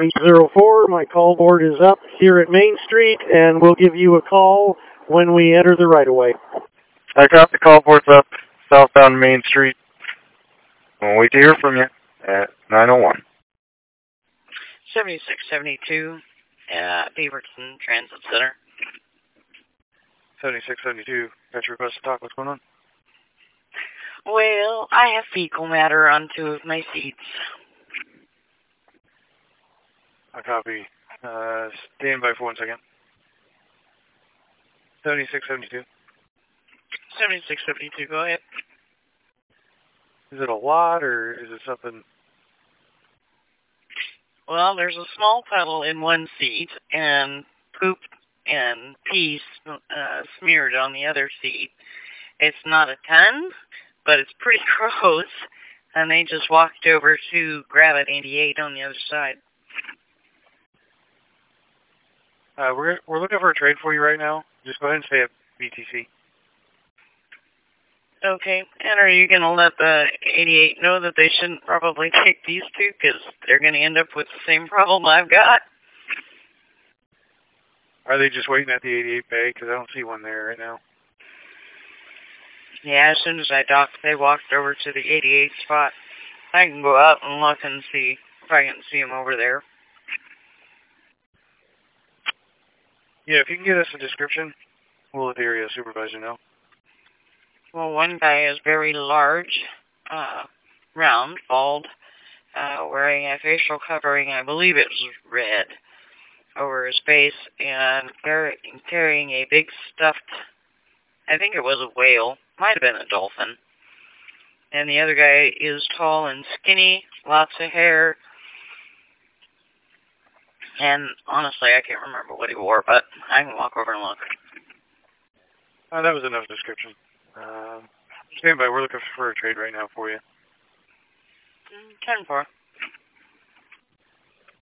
804, my call board is up here at Main Street, and we'll give you a call when we enter the right-of-way. I got the call boards up southbound Main Street. I'll wait to hear from you at 901. 7672 at Beaverton Transit Center. 7672, got your request to talk. What's going on? Well, I have fecal matter on 2 of my seats. I copy. Stand by for 1 second. 7672. 7672, go ahead. Is it a lot, or is it something? Well, there's a small puddle in one seat, and poop and pee smeared on the other seat. It's not a ton, but it's pretty gross, and they just walked over to grab an 88 on the other side. We're looking for a trade for you right now. Just go ahead and stay at BTC. Okay, and are you going to let the 88 know that they shouldn't probably take these two, because they're going to end up with the same problem I've got? Are they just waiting at the 88 bay? Because I don't see one there right now. Yeah, as soon as I docked, they walked over to the 88 spot. I can go out and look and see if I can see them over there. Yeah, if you can get us a description, we'll let the area supervisor know. Well, one guy is very large, round, bald, wearing a facial covering, I believe it's red, over his face, and carrying a big stuffed, I think it was a whale, might have been a dolphin. And the other guy is tall and skinny, lots of hair, and honestly, I can't remember what he wore, but I can walk over and look. That was enough description. Stand by, we're looking for a trade right now for you. 10-4.